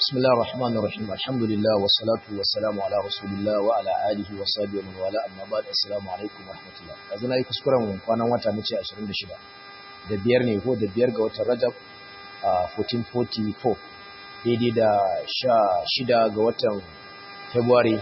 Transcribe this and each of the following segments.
بسم الله الرحمن الرحيم الحمد لله والصلاة والسلام على رسول الله وعلى آله وصحبه ومن والاه أما بعد السلام عليكم ورحمة الله azana yi kuskuren kwanan wata nace 26 da biyar ne ko da biyar ga watan Rajab 1444 daidai da 16 ga watan February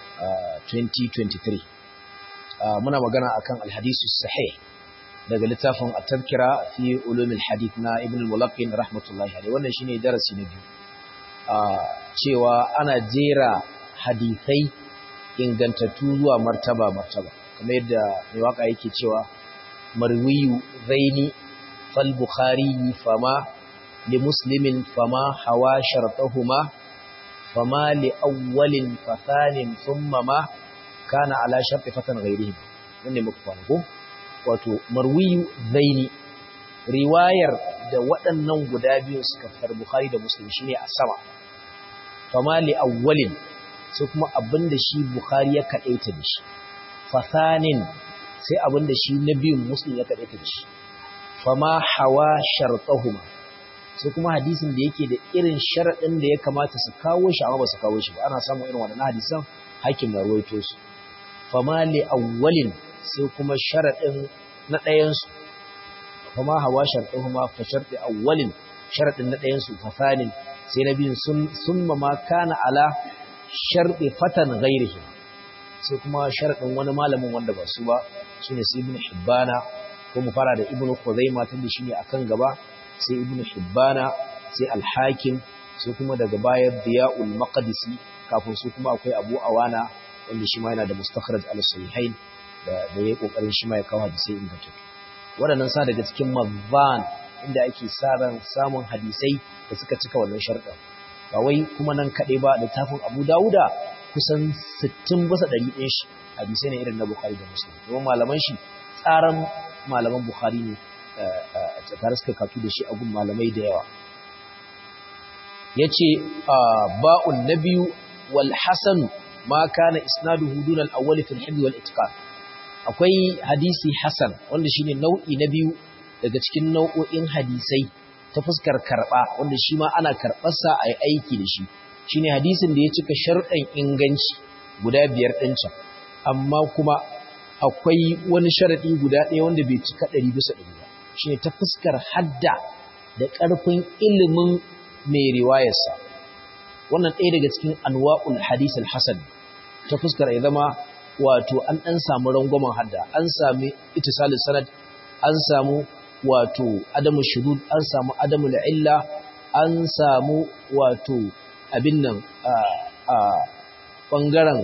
2023 muna magana akan al-hadith sahih daga littafin at-tadhkira fi ulum al-hadith na Ibn al-Mulaqqin rahmatullahi alayhi wannan shine darasi na biyu cewa ana jera hadisai ingantattu zuwa martaba kamar yadda mai waka yake cewa marwiyu zaini fal bukhari fama li muslimin fama hawa shartahuma fama li awwalin fathanin thumma ma kana ala sharti fatan ghairihi wannan muka kwango wato marwiyu zaini riwayar da waɗannan guda biyu suka fitar bukhari da muslim shine a sama fama li awwalin sai kuma abinda shi bukhari ya kadaita da shi fasanin sai abinda shi na biyun muslim ya kadaita da shi fama hawa shartahuma sai kuma hadisin da yake da irin sharadin da ya kamata su kawo shi amma ba su kawo shi ba ana samun irin wannan hadisan hakim na ruwaito su fama li awwalin sai kuma sharadin na ɗayan su fama hawa shartahuma fa sharti awwalin sharadin na ɗayan su fasanin sai na biyun sun ma kana ala sharɗi fatan gairihi sai kuma sharɗin wani malamin wanda ba su ba shi ne sai ibn hibbana ko mu fara da ibn khuzaima tun da shi ne akan gaba sai ibn hibbana sai alhakim sai kuma daga baya diya'ul maqdisi kafin su kuma akwai abu awana wanda shi ma yana da mustakhraj al-sahihain da yayi kokarin shi ma ya kawo hadisi ingantattu waɗannan sa daga cikin mazan inda ake sa ran samun hadisai da suka cika wannan sharɗin ba wai kuma nan kaɗai ba littafin Abu Dawuda kusan 60 bisa 100 ɗin shi hadisai ne irin na Bukhari da Muslim kuma malaman shi tsaran malaman Bukhari ne tare suka katu da shi a gun malamai da yawa yace ba'un nabiyyu wal hasan ma kana isnaduhu dun al-awwal fi al-hifz wal itqan akwai hadisi hasan wanda shine nau'i na biyu daga cikin nau'o'in hadisai ta fuskar karɓa wanda shi ma ana karɓarsa a yi aiki da shi shi ne hadisin da ya cika sharɗan inganci guda 5 ɗin can amma kuma akwai wani sharaɗi guda ɗaya wanda bai cika 100% ba shi ne ta fuskar hadda da ƙarfin ilimin mai riwayarsa wannan ɗaya daga cikin anwa'ul hadis al-hasan ta fuskar ya zama wato an ɗan samu rangwamen hadda an sami ittisalus sanad an samu wato adamu shudud an samu adamu illa an samu wato abin nan bangaren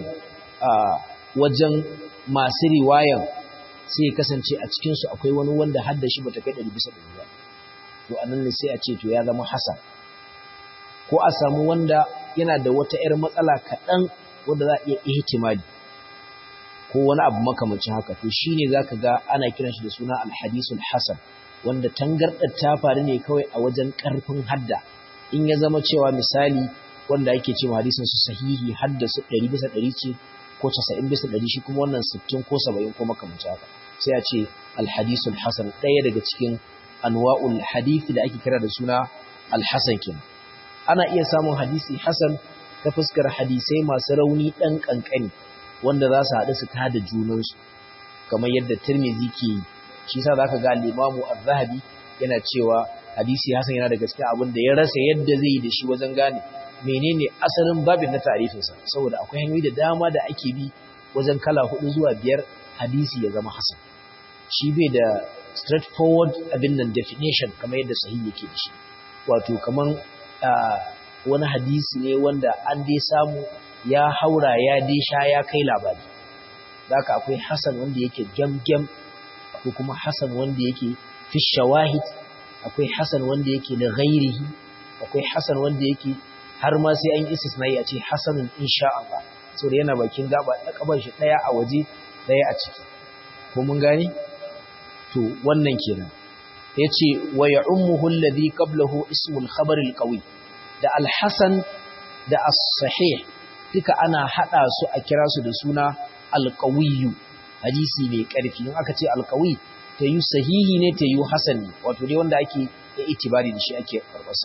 wajen masu riwayan sai kasance a cikinsu akwai wani wanda hadda shi bata kai 100% ba to anan ne sai a ce to ya zama hasan ko a samu wanda yana da wata 'yar matsala kaɗan wanda za a iya ihtimali ko wani abu makamancin haka to shine zaka ga ana kiran shi da suna al-hadisul hasan wanda tangardar ta faru ne kawai a wajen karfin hadda in ya zama cewa misali wanda ake cewa hadisin su sahihi haddasu 100% ce ko 90% shi kuma wannan 60 ko 70 ko makamancin haka sai a ce al-hadisul hasan daya daga cikin anwa'ul hadith da ake kira da suna al-hasan kin ana iya samun hadisi hasan ta fuskar hadisai masu rauni dan kankani wanda za su haɗu su tada junansu kamar yadda Tirmidhi ke yi shi yasa zaka ga al-Imam Az-Zahabi yana cewa hadisi hasan yana da gaskiya abin da ya rasa yadda zai yi da shi wajen gane menene asalin babin na ta'rifinsa saboda akwai hanyoyi da dama da ake bi wajen kala 4 zuwa 5 hadisi ya zama hasan shi bai da straightforward abin nan definition kamar yadda sahihi yake da shi wato kaman wani hadisi ne wanda an dai samu ya haura ya dai sha ya kai labari zaka akwai hasan wanda yake gamgam akwai kuma hasan wanda yake fi shawahid akwai hasan wanda yake da ghairihi akwai hasan wanda yake har ma sai an istisnai a ce hasanun insha Allah saboda yana bakin gaba da kaban shi daya a waje daya a ciki ko mun gane to wannan kenan yace wa ya'ummuhu alladhi qablahu ismul khabar alqawi da al-hasan da as-sahih duka ana hada su a kira su da suna alqawiyyu hadisi mai ƙarfi in aka ce alqawi ta yi sahihi ne ta yi hasan ne wato dai wanda ake itibari da shi ake karbarsa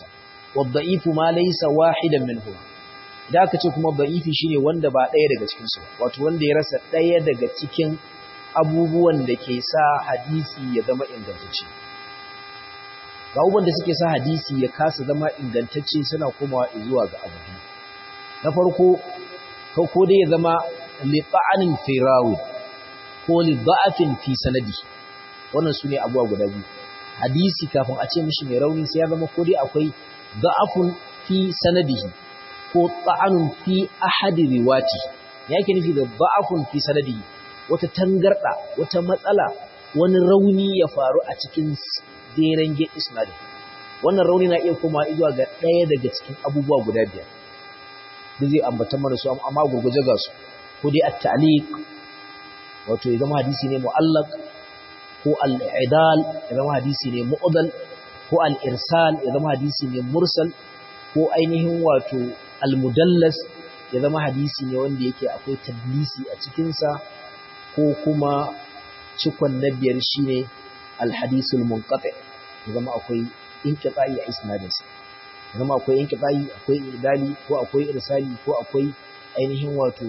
wadda'ifu ma laysa wahidan minhu idan aka ce kuma da'ifi shine wanda ba ɗaya daga cikin su wato wanda ya rasa ɗaya daga cikin abubuwan da ke sa hadisi ya zama ingantacce ga abubuwan da suke sa hadisi ya kasa zama ingantacce suna komawa zuwa ga abu biyu na farko ko dai ya zama liqa'anin fi rawi ko li da'afin fi sanadi wannan sune abuwa guda biyu hadisi kafin a ce mishi mai rauni sai ya zama ko dai akwai da'afun fi sanadihi ko ta'anun fi ahadi riwati yake nufi da da'afun fi sanadihi wata tangarda wata matsala wani rauni ya faru a cikin deren ge isnadi wannan rauni na iya koma zuwa ga ɗaya daga cikin abubuwa guda biyar da zai ambata mana su amma gurguje ga su ko dai at-ta'liq wato ya zama hadisi ne mu'allaq ko al-i'dal ya zama hadisi ne mu'dal ko al-irsal ya zama hadisi ne mursal ko ainihin wato al-mudallas ya zama hadisi ne wanda yake akwai tadlisi a cikin sa ko kuma cikon na biyar shine al-hadisul munqati ya zama akwai inqita'i a isnadin sa ya zama akwai inqita'i akwai idali ko akwai irsali ko akwai ainihin wato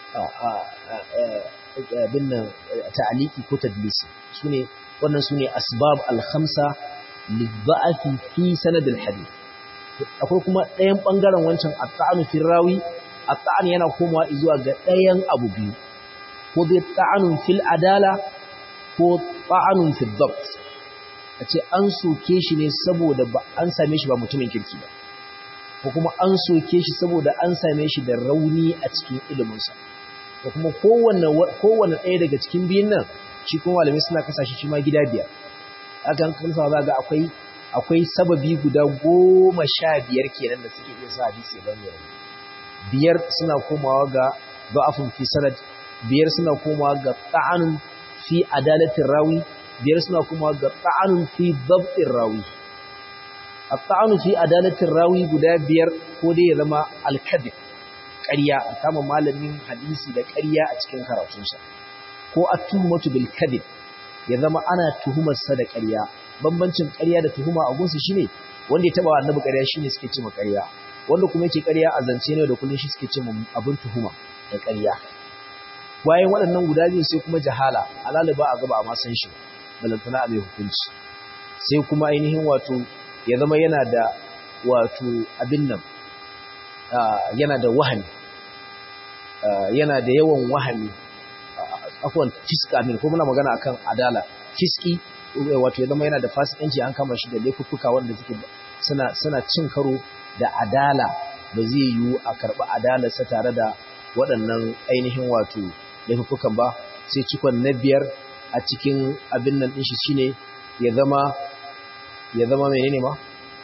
binnan ta'aliki ko tadlisi wannan sune asbab al-khamsa lidha'fi fi sanad al-hadith akwai kuma ɗayan bangaren wancan at-ta'anu fi rawi at-ta'an yana komawa zuwa ga ɗayan abu biyu ko dai ta'anun fil adala ko ta'anun fi dhabt ace an soke shi ne saboda ba an same shi ba mutumin kirki ba ko kuma an soke shi saboda an same shi da rauni a cikin iliminsa da kuma kowanne ɗaya daga cikin biyun nan shi kuma malamai suna kasa shi ma gida biyar akan kansa za ga akwai sababi guda 15 kenan da suke iya sa hadisi ban ne biyar suna komawa ga da'afun fi sanad biyar suna komawa ga ta'anun fi adalatin rawi biyar suna komawa ga ta'anun fi dabtin rawi at-ta'anu fi adalatin rawi guda biyar ko dai ya zama al-kadhib ƙarya kama malamin hadisi da ƙarya a cikin karatunsa ko at-tuhmatu bil kadhib ya zama ana tuhumar sa da ƙarya bambancin ƙarya da tuhuma a gunsu shine wanda ya taba annabi ƙarya shine suke cewa ƙarya wanda kuma yake ƙarya a zance ne da kullun shi suke cewa abin tuhuma da ƙarya bayan waɗannan guda biyu sai kuma jahala alaliba a gaba a ma san shi balantana a mai hukunci sai kuma ainihin wato ya zama yana da wato abin nan yana da wahami yana da yawan wahami afwan fiska min ko muna magana akan adala fiski wato ya zama yana da fasikanci an kama shi da laifuffuka wanda suke suna cin karo da adala ba zai yiwu a karɓi adalarsa tare da waɗannan ainihin wato laifuffukan ba sai cikon na biyar a cikin abin nan ɗin shi shine ya zama menene ma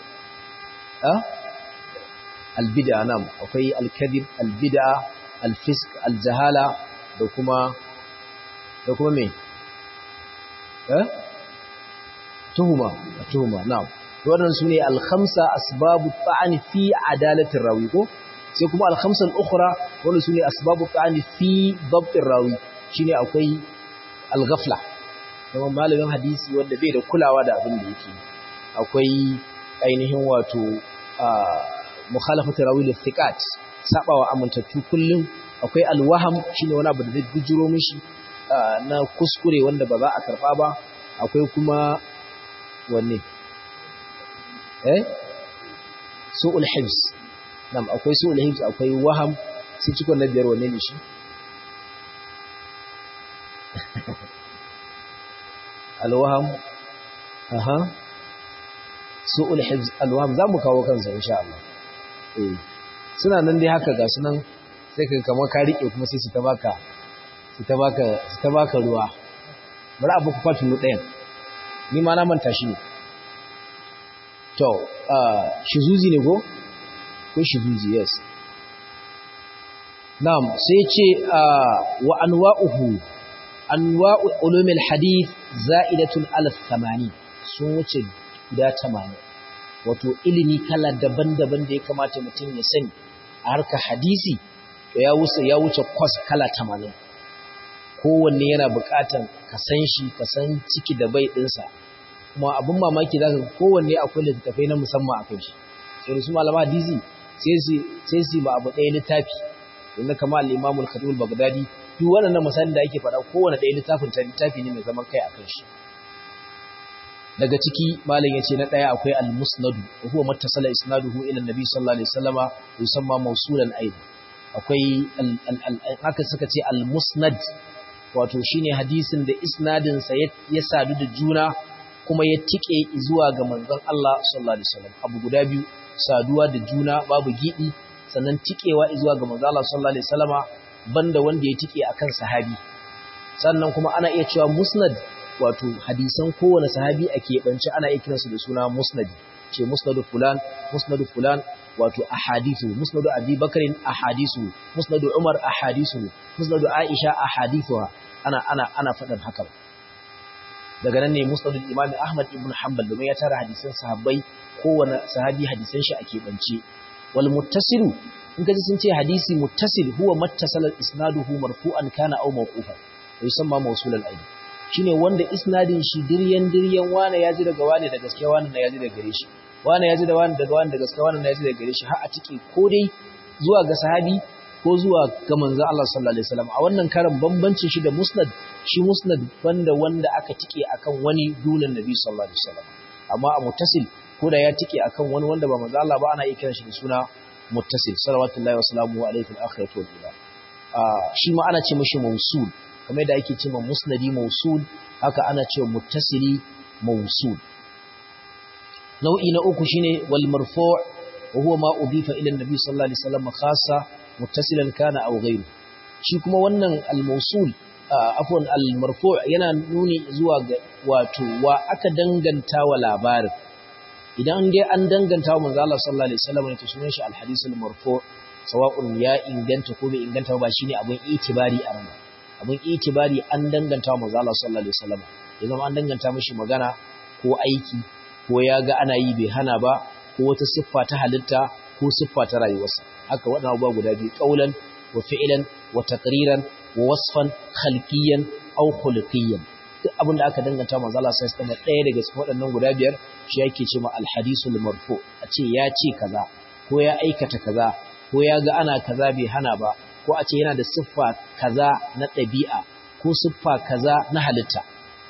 albida nam akwai alkadib albida alfisk aljahala da kuma me tuhuma nam wannan sune alkhamsa asbabu ta'ani fi adalati rawi ko sai kuma alkhamsa al-ukhra wannan sune asbabu ta'ani fi dabt rawi shine akwai alghafla kuma malamin hadisi wanda bai da kulawa da abin da yake akwai ainihin wato mukhalafatu rawi lithiqat sabawa amintattu kullum akwai alwaham shine wani abu da zai bujuro mishi na kuskure wanda ba za a karba ba akwai kuma wanne su'ul hifz nam akwai su'ul hifz akwai waham sai cikon na biyar wanne ne shi alwaham su'ul hifz alwaham zamu kawo kansa insha Allah suna nan dai haka ga sunan sai ka kamar ka rike kuma sai su ta baka ruwa bari abu ku fatunu ɗayan ni ma na manta shi ne to shizuzi ne ko shizuzi yes na'am sai ce wa anwa'u ulumil hadith za'idatun ala 80 sun wuce guda 80 wato ilimi kala daban-daban da ya kamata mutum ya sani a harkar hadisi to ya wuce kwas kala 80 kowanne yana buƙatar ka san shi ka san ciki da bai ɗinsa kuma abin mamaki za ka kowanne akwai littattafai na musamman a kai shi so su malama hadisi sai su ba abu ɗaya littafi inda kama al-Imam al-Khatib al-Baghdadi duk waɗannan misalan da ake faɗa kowanne ɗaya littafi ne mai zaman kai akan shi daga ciki malam yace na ɗaya akwai al-Musnad huwa mattasala isnaduhu ila an-nabi sallallahu alaihi wasallama yusamma mawsulan aidan akwai haka suka ce al-Musnad wato shine hadisin da isnadin sa ya sadu da juna kuma ya tike zuwa ga manzon Allah sallallahu alaihi wasallam abu guda biyu saduwa da juna babu gidi sannan tikewa zuwa ga manzon Allah sallallahu alaihi wasallama banda wanda ya tike akan sahabi sannan kuma ana iya cewa musnad wato hadisan kowane sahabi a keɓance ana iya kiransu da suna musnadi ce musnadu fulan wato ahadithu musnadu abi bakrin ahadithu musnadu umar ahadithu musnadu aisha ahadithuha ana faɗin haka daga nan ne musnadu imam ahmad ibn hanbal domin ya tara hadisan sahabbai kowane sahabi hadisan shi a keɓance wal muttasilu in kaji sun ce hadisi muttasil huwa mattasala isnaduhu marfu'an kana aw mawqufan yusamma mawsulan aidan shine wanda isnadin shi diryan wane ya ji daga wane da gaskiya wane na ya ji daga gare shi wane ya ji da wane daga wane da gaskiya wane na ya ji daga gare shi har a ciki ko dai zuwa ga sahabi ko zuwa ga manzon Allah sallallahu alaihi wasallam a wannan karan bambancin shi da musnad shi musnad banda wanda aka tike akan wani dunan nabi sallallahu alaihi wasallam amma a muttasil ko da ya tike akan wani wanda ba manzon Allah ba ana iya kiran shi da suna muttasil salawatullahi wa salamuhu alaihi fil akhirati wal ula shi ma ana ce mishi mawsul kamar da ake cewa musnadi mawsul haka ana cewa muttasili mawsul nau'i na uku shine wal marfu' wa huwa ma udifa ila an-nabi sallallahu alaihi wasallam khassa muttasilan kana aw ghayru shi kuma wannan al mawsul afwan al marfu' yana nuni zuwa ga wato wa aka danganta wa labarin idan dai an danganta wa manzo Allah sallallahu alaihi wasallam ne to sunan shi al hadith al marfu' sawa'un ya inganta ko bai inganta ba shine abin itibari a ranar abin itibari an danganta wa manzo Allah sallallahu alaihi wasallam idan an danganta mishi magana ko aiki ko ya ga ana yi bai hana ba ko wata siffa ta halitta ko siffa ta rayuwarsa haka waɗannan abubuwa guda biyu qaulan wa fi'lan wa taqriran wa wasfan khalqiyan aw khuluqiyan duk abin da aka danganta manzo Allah sai kuma ɗaya daga cikin waɗannan guda biyar shi yake cewa al-hadisul marfu a ce ya ce kaza ko ya aikata kaza ko ya ga ana kaza bai hana ba ko a ce yana da siffa kaza na ɗabi'a ko siffa kaza na halitta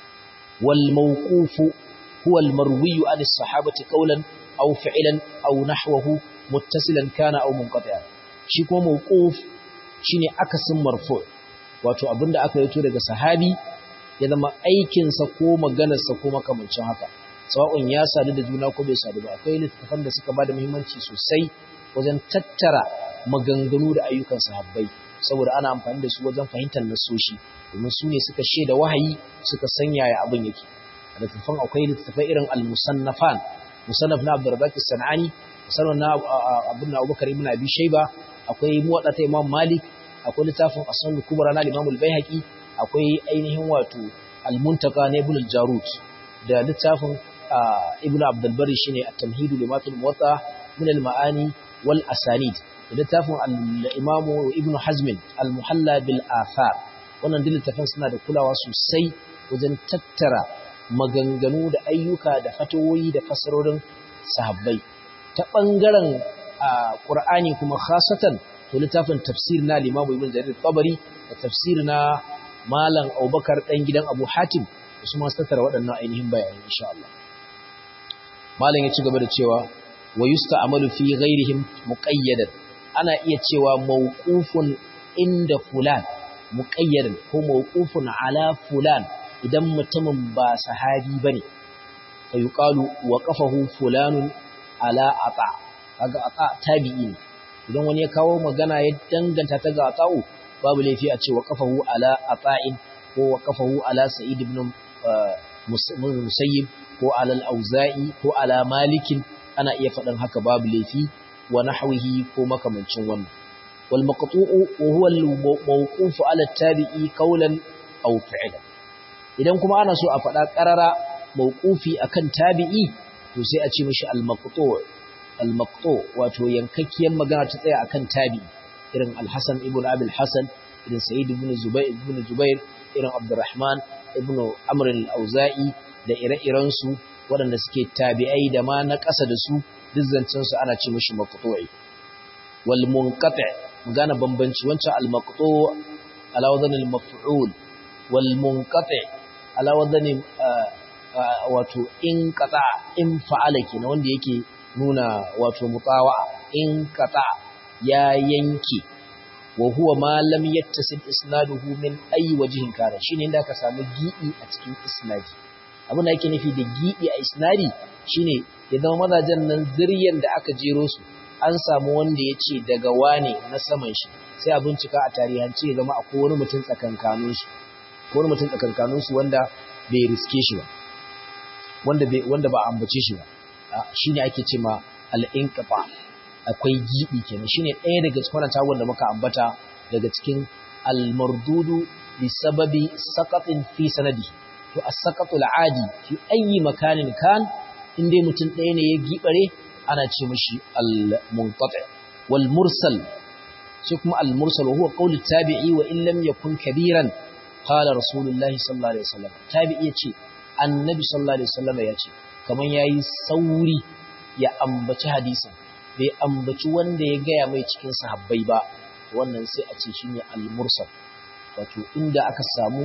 wal mawqufu huwa al marwiyu an as-sahabati qawlan aw fi'lan aw nahwahu muttasilan kana aw munqati'an shi kuma mawquf shine akasin marfu' wato abinda aka yato daga sahabi ya zama aikin sa ko maganar sa ko makamancin haka sawa'un ya sadu da juna ko bai sadu ba akwai littafan da suka bada muhimmanci sosai wajen tattara maganganu da ayyukan sahabbai saboda ana amfani da su wajen fahimtar nasoshi domin su ne suka shaida wahayi suka sanya ya abin yake littafan akwai littafai irin al-musannafan musannaf na Abdurrazzaq as-Sanani musannaf na Abubakar ibn Abi Shayba akwai muwaddat Imam Malik akwai littafin As-Sunan al-Kubra na Imam al-Baihaqi akwai ainihin wato al-Muntaka na Ibn al-Jarud da littafin Ibn Abdul Barri shine at-Tamhid lima fil Muwatta min al-Ma'ani wal Asanid da littafin al-Imam Ibn Hazm al-Muhalla bil Athar wannan littafin suna da kulawa sosai wajen tattara maganganu da ayyuka da fatawoyi da fasarorin sahabbai ta bangaren Qur'ani kuma khasatan to littafin tafsir na Imam Ibn Jarir Tabari da tafsir na Malam Abubakar dan gidan Abu Hatim su ma tattara waɗannan ainihin bayanai insha Allah Malam ya ci gaba da cewa wa yusta'malu fi ghairihim muqayyadan ana iya cewa mawqufun inda fulan muqayyadan ko mawqufun ala fulan idan mutumin ba sahabi bane fa yuqalu waqafahu fulanun ala ata kaga ata tabi'i ne idan wani ya kawo magana ya danganta ta ga ata'u babu laifi a ce waqafahu ala ata'in ko waqafahu ala sa'id ibn musayyib ko ala al-auza'i ko ala malikin ana iya faɗin haka babu laifi wa nahwihi ko makamancin wannan wal maqtu'u wa huwa al-mawquf ala at-tabi'i qawlan aw fi'lan idan kuma ana so a faɗa qarara mawqufi akan tabi'i to sai a ce mishi al-maqtu' wato yankakkiyar magana ta tsaya akan tabi'i irin al-Hasan ibn Abi al-Hasan irin Sa'id ibn Jubair irin Abdurrahman ibn Amr al-Auza'i da ire-irensu waɗanda suke tabi'ai da ma na ƙasa da su duk zancen su ana ce mishi maqtu'i wal munqati' magana bambanci wancan al maqtu' ala wadan al maf'ul wal munqati' ala wadan wato in qata in fa'ala kenan wanda yake nuna wato mutawa'a in qata ya yanke wa huwa ma lam yattasil isnaduhu min ayi wajhin kana shine inda aka samu gibi a cikin isnadi abin da yake nufi da gibi a isnadi shine ya zama mazajen nan zuriyan da aka jero su an samu wanda ya ce daga wane na saman shi sai a bincika a tarihance ya zama akwai wani mutum tsakankanin su wanda bai riske shi ba wanda ba ambace shi ba shine ake ce ma al-inqita akwai gibi kenan shine ɗaya daga cikin wannan tagon da muka ambata daga cikin al-mardudu bi sababi saqatin fi sanadi to as-saqatu al-adi fi ayi makanin kan inde mutum ɗaya ne ya gibare ana ce mishi al-munqati wal mursal shi kuma al-mursal huwa qawl tabi'i wa in lam yakun kabiran qala rasulullahi sallallahu alaihi wasallam tabi'i yace annabi sallallahu alaihi wasallam yace kaman yayi sauri ya ambaci hadisin bai ambaci wanda ya gaya mai cikin sahabbai ba wannan sai a ce shine al-mursal wato inda aka samu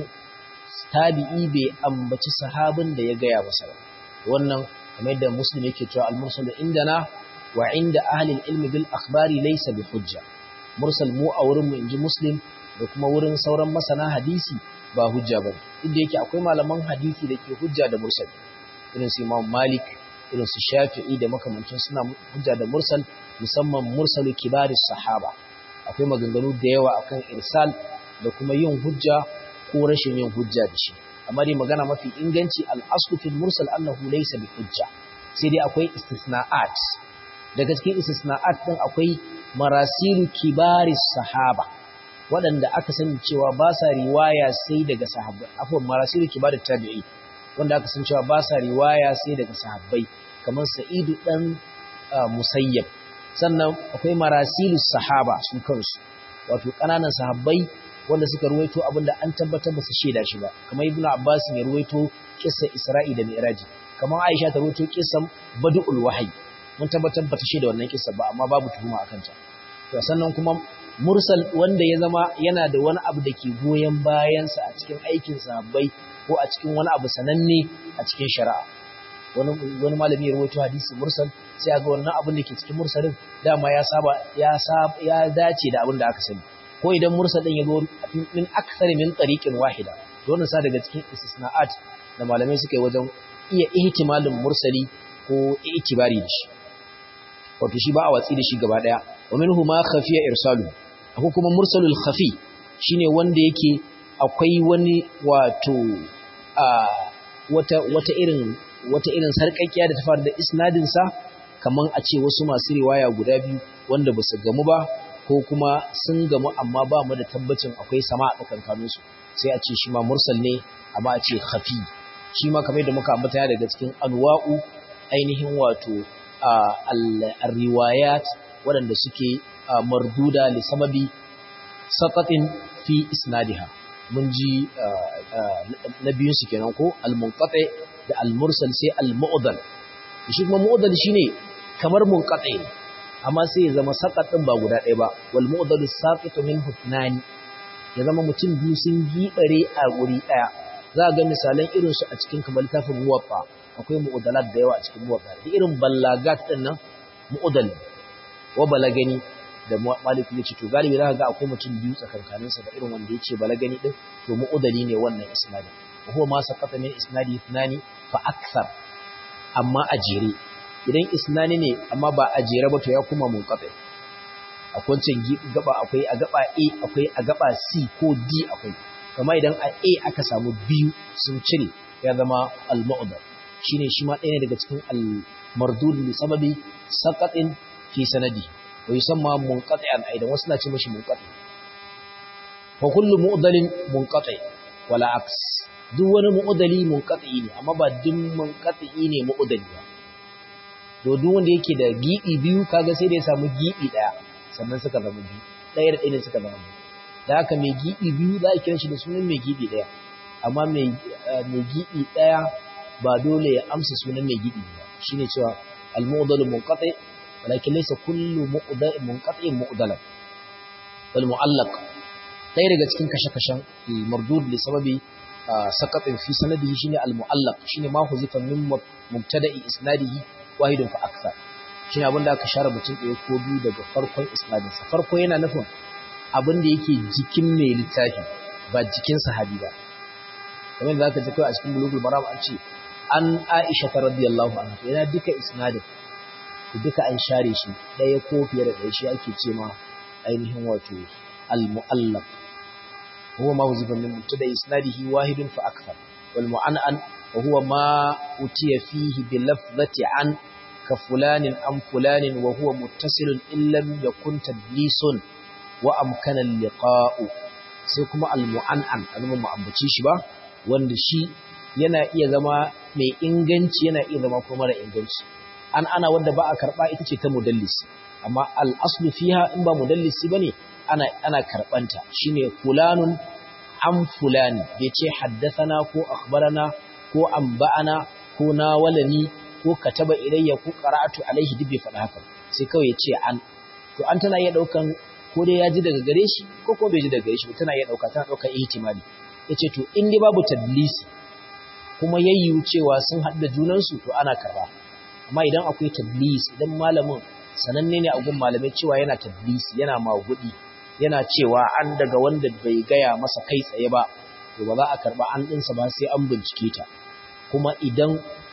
tabi'i bai ambaci sahabin da ya gaya masa ba wannan kamar yadda muslim yake cewa al-mursal indana wa inda ahli al-ilm bil akhbari laysa bi hujja mursal mu a wurin mu inji muslim da kuma wurin sauran masana hadisi ba hujja bane inda yake akwai malaman hadisi da ke hujja da mursal irin su Imam Malik irin su Shafi'i da makamancin suna hujja da mursal musamman mursalu kibaris sahaba akwai maganganu da yawa akan irsal da kuma yin hujja ko rashin yin hujja da shi amma dai magana mafi inganci al-aslu fil mursal annahu laysa bi hujja sai dai akwai istisna'at daga cikin istisna'at din akwai marasilu kibaris sahaba waɗanda aka sani cewa ba sa riwaya sai daga sahabbai afwan marasilu kibarit tabi'i wanda aka san cewa ba sa riwaya sai daga sahabbai kamar Sa'idu dan Musayyab sannan akwai marasilus sahaba su kansu wato kananan sahabbai wanda suka ruwaito abinda an tabbatar ba su sheda shi ba kamar Ibn Abbas ya ruwaito kissa Isra'i da Mi'raj kamar Aisha ta ruwaito kissan Badul Wahyi mun tabbatar ba ta sheda wannan kissa ba amma babu tuhuma akan ta to sannan kuma mursal wanda ya zama yana da wani abu da ke goyen bayansa a cikin aikin sahabbai ko a cikin wani abu sananne a cikin shari'a wani malami ya rawaito hadisi mursal sai aga wannan abin da ke cikin mursalin dama ya dace da abin da aka sani ko idan mursal din ya zo min aksari min tariqin wahida wannan sa daga cikin istisna'at da malamai suka yi wajen iya ihtimalin mursali ko itibari da shi wato shi ba a watsi da shi gaba daya wa minhu ma khafiya irsalu akwai kuma mursalul khafi shine wanda yake akwai wani wato wata irin sarƙaƙiya da ta faru da isnadin sa kaman a ce wasu masu riwaya guda biyu wanda ba su gamu ba ko kuma sun gamu amma ba mu da tabbacin akwai sama a tsakankanin su sai a ce shi ma mursal ne amma a ce khafi shi ma kamar da muka ambata daga cikin anwa'u ainihin wato al-riwayat waɗanda suke marduda li sababi saqatin fi isnadiha mun ji na biyun su kenan ko al-munqati da al-mursal sai al-mu'dal shi kuma mu'dal shine kamar munqati amma sai ya zama saqat din ba guda ɗaya ba wal mu'dal saqitu min hutnani ya zama mutum biyu sun gibare a wuri ɗaya za ga misalan irin su a cikin kamar littafin muwatta akwai mu'dalat da yawa a cikin muwatta da irin ballagat din nan mu'dal wa balagani da Malik ya ce to galibi za ka ga akwai mutum biyu tsakankaninsa da irin wanda ya ce balagani din to mu'udali ne wannan isnadin wa huwa ma saqata min isnadi ithnani fa akthar amma ajire idan isnani ne amma ba ajire ba to ya kuma munqati akwai can gaba akwai a gaba A akwai a gaba C ko D akwai kuma idan a A aka samu biyu sun cire ya zama al-mu'dal shine shi ma ɗaya ne daga cikin al-mardud li sababi saqatin fi sanadi wa yusamma munqati'an aidan wasu na ce mishi munqati fa kullu mu'dalin munqati wala aks duk wani mu'dali munqati ne amma ba duk munqati ne mu'dali ba to duk wanda yake da gibi biyu kaga sai da ya samu gibi daya sannan suka zama biyu daya da ɗaya suka zama biyu da haka mai gibi biyu za a kira shi da sunan mai gibi daya amma mai gibi daya ba dole ya amsa sunan mai gidi ba shine cewa al-mu'dal munqati walakin laysa kullu munqati mu'dalan wal mu'allaq ɗaya daga cikin kashe-kashen mardud li sababi saqatin fi sanadihi shine al-mu'allaq shine ma huzifa min mubtada'i isnadihi wahidun fa akthar shine abinda aka share mutum ɗaya ko biyu daga farkon isnadin sa farko yana nufin abin da yake jikin mai littafi ba jikin sahabi ba kamar da zaka ji kai a cikin bulugul maram an ce an Aisha radiyallahu anha yana duka isnadin duka an share shi ɗaya ko fiye da ɗaya shi ake ce ma ainihin wato al-mu'allaq huwa ma huzifa min mubtada isnadihi wahidun fa akthar wal mu'annan wa huwa ma utiya fihi bi lafzati an ka fulanin an fulanin wa huwa muttasilun illam yakun tadlisun wa amkana al-liqa'u sai kuma al-mu'annan almun ma'ambaci shi ba wanda shi yana iya zama mai inganci yana iya zama kuma mara inganci ana wanda ba a karba ita ce ta mudallis amma al-aslu fiha in ba mudallisi bane ana karbanta shine fulanun an fulani bai ce haddathana ko akhbarana ko anba'ana ko nawalani ko kataba ilayya ko qara'atu alaihi dubbe fada haka sai kawai ya ce an to an tana iya daukan ko dai ya ji daga gare shi ko bai ji daga gare shi tana iya tana daukan ihtimali yace to in dai babu tadlisi kuma yayyu cewa sun haɗu da junansu to ana karba amma idan akwai tadlis idan malamin sananne ne a gun malamai cewa yana tadlis yana magudi yana cewa an daga wanda bai gaya masa kai tsaye ba to ba za a karba an dinsa ba sai an bincike ta kuma idan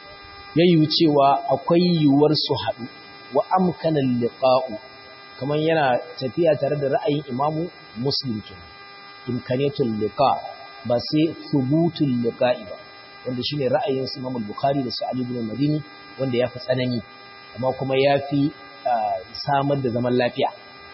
yayyu cewa akwai yiwuwar su haɗu wa amkana liqa'u kaman yana tafiya tare da ra'ayin imamu muslim kenan imkaniyatul liqa ba sai thubutul liqa'i ba wanda shine ra'ayin su Imam Bukhari da su Ali ibn Madini wanda yafi tsanani amma kuma yafi samar da zaman lafiya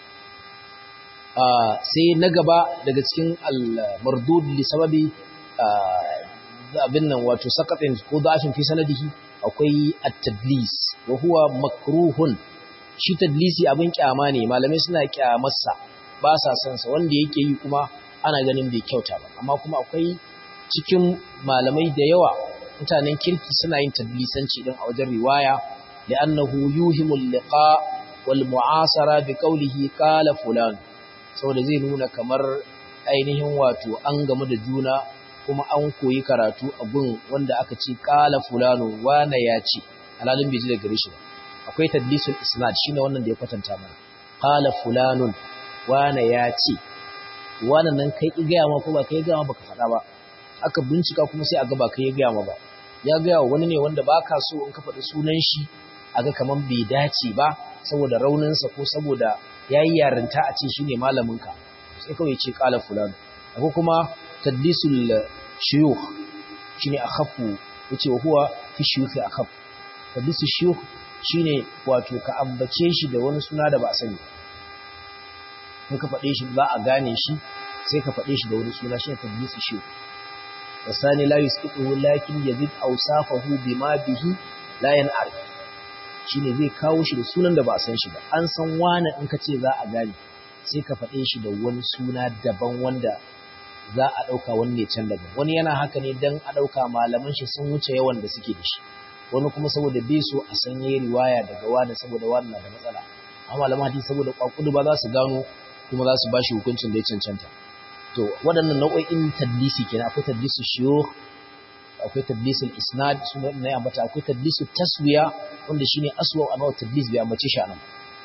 sai na gaba daga cikin al-mardud li sababi abin nan wato saqatin ko da'afin fi sanadihi akwai at-tadlis wa huwa makruhun shi tadlisi abin kyama ne malamai suna kyamarsa ba sa son sa wanda yake yi kuma ana ganin bai kyauta ba amma kuma akwai cikin malamai da yawa mutanen kirki suna yin tadlisanci din a wajen riwaya li'annahu yuhimul liqa wal mu'asara bi qawlihi qala fulan saboda zai nuna kamar ainihin wato an gamu da juna kuma an koyi karatu a gun wanda aka ce qala fulano wana ya ce alalin bai ji daga gare shi ba akwai tadlisul isnad shine wannan da ya kwatanta mana qala fulanun wana ya ce wannan nan kai ki gaya ma ko ba kai gaya ma baka faɗa ba aka bincika kuma sai a ga ba kai ya gaya ma ba ya gaya wa wani ne wanda baka so in ka faɗi sunan shi aga kaman bai dace ba saboda rauninsa ko saboda yayi yarinta a ce shine malamin ka sai kawai ce qala fulan akwai kuma tadlisul shuyukh shine akhafu yace huwa fi shuyukh akhaf tadlisul shuyukh shine wato ka ambace shi da wani suna da ba a sani in ka faɗe shi za a gane shi sai ka faɗe shi da wani suna shine tadlisul shuyukh wasani la yusqitu lakin yazid awsafahu bima bihi la yan'arif shine zai kawo shi da sunan da ba a san shi ba an san wani in ka ce za a gane sai ka faɗe shi da wani suna daban wanda za a ɗauka wani ne can daban wani yana haka ne don a ɗauka malaman shi sun wuce yawan da suke da shi wani kuma saboda bai so a san yayi riwaya daga wani saboda wani na da matsala amma malaman hadisi saboda kwakudu ba za su gano kuma za su ba shi hukuncin da ya cancanta to waɗannan nau'o'in tadlisi kenan akwai tadlisul shuyukh akwai tadlisul isnad su ne ambata akwai tadlisul taswiya wanda shine aswa anwa tadlis bai ambace shi anan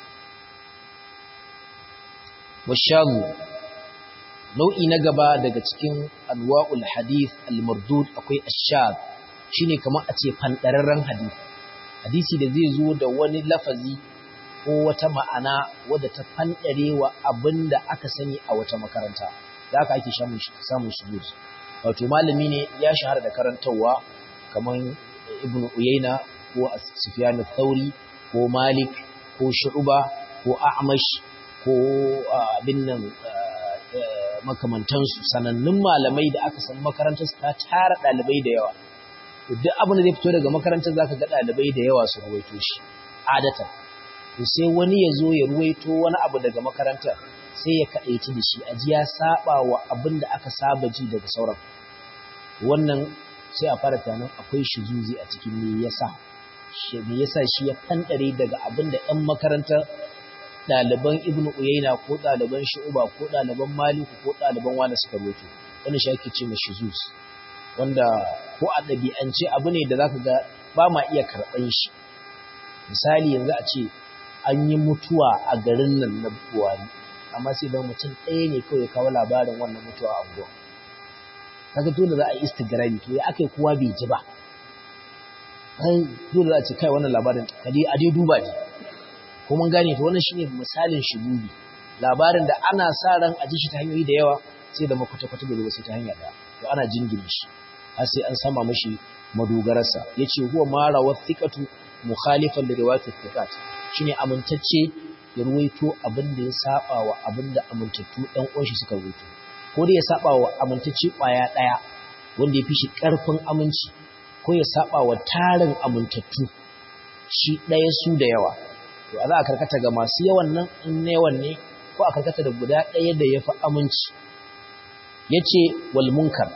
washagu nau'i na gaba daga cikin anwa'ul hadith al-mardud akwai ash-shadh shine kamar a ce fandararren hadisi da zai zo da wani lafazi ko wata ma'ana wadda ta fandare wa abinda aka sani a wata makaranta da aka ake samun shuzur wato malami ne ya shahara da karantarwa kamar ibn uyayna ko sufyan al-thawri ko malik ko shu'ba ko a'mash ko abin nan makamantansu sanannun malamai da aka san makarantar ta tara dalibai da yawa duk abin da zai fito daga makarantar zaka ga dalibai da yawa su ruwaito shi adatan sai wani ya zo ya ruwaito wani abu daga makarantar sai ya kaɗaici da shi aji ya saba wa abin da aka saba ji daga sauran wannan sai a fara tunanin akwai shuzuzi a cikin me yasa shi ya fandare daga abin da ɗan makarantar ɗaliban Ibn Uyayna ko ɗaliban Shu'ba ko ɗaliban Malik ko ɗaliban wani suka roto wannan shi ake ce ma shuzuz wanda ko a ɗabi'ance abu ne da zaka ga ba ma iya karɓan shi misali yanzu a ce an yi mutuwa a garin nan na Buwari amma sai da mutum ɗaya ne kawai kawo labarin wannan mutuwa a unguwa kaga dole za a yi istigrami to ya akai kowa bai ji ba kai dole za a ce kai wannan labarin kadi a dai duba ne ko mun gane to wannan shine misalin shububi labarin da ana sa ran a ji shi ta hanyoyi da yawa sai da makwata-kwata bai sai ta hanya da to ana jingine shi har sai an sama mashi madogararsa yace huwa mara wathiqatu mukhalifan li riwayat thiqat shine amintacce ya ruwaito abin da ya saba wa abin da amintattu ɗan uwan shi suka ruwaito ko dai ya saba wa amintacce ƙwaya ɗaya wanda ya fi shi ƙarfin aminci ko ya saba wa tarin amintattu shi ɗaya su da yawa to a za a karkata ga masu yawan nan in na yawan ne ko a karkata da guda ɗaya da ya fi aminci ya ce wal munkar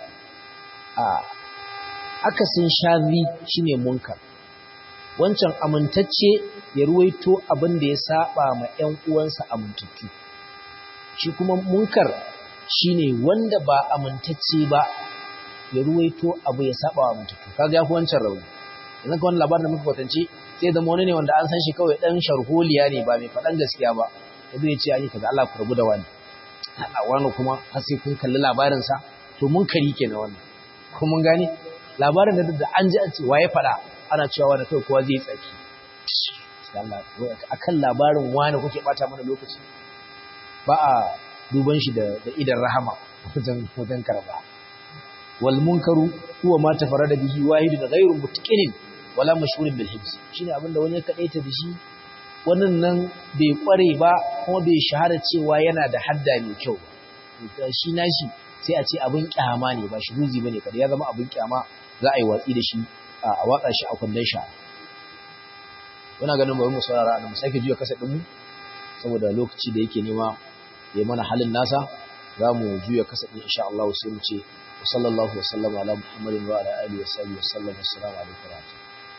akasin shazi shine munkar wancan amintacce ya ruwaito abin da ya saba ma ƴan uwansa amintattu shi kuma munkar shine wanda ba amintacce ba ya ruwaito abu ya saba wa amintattu kaga ya fi wancan rauni yanzu ka wani labarin da muka kwatance sai da wani ne wanda an san shi kawai dan sharholiya ne ba mai faɗan gaskiya ba yanzu ya ce an yi kaza Allah ku rabu da wani a wani kuma har sai kun kalli labarinsa to munkari kenan wannan ko mun gane labarin da an ji an ce waye faɗa ana cewa wani kai kowa zai tsaki akan labarin wani kuke bata mana lokaci ba a duban shi da idan rahama wajen karba wal munkaru huwa ma tafarada bihi wahidun ghayru mutqinin wala mashhurin bil hibs shine abinda wani ya kadaita da shi wannan nan bai kware ba kuma bai shahara cewa yana da hadda mai kyau shi nashi sai a ce abin kyama ne ba shi ruzi bane kada ya zama abin kyama za a yi watsi da shi a watsa shi a kundan sha wana ganin bari mu saurara da mu sake juya kasa din mu saboda lokaci da yake nema ya mana halin nasa za mu juya kasa din insha Allah sai mu ce sallallahu alaihi wa sallam ala muhammadin wa ala alihi wa sahbihi wa sallam assalamu alaikum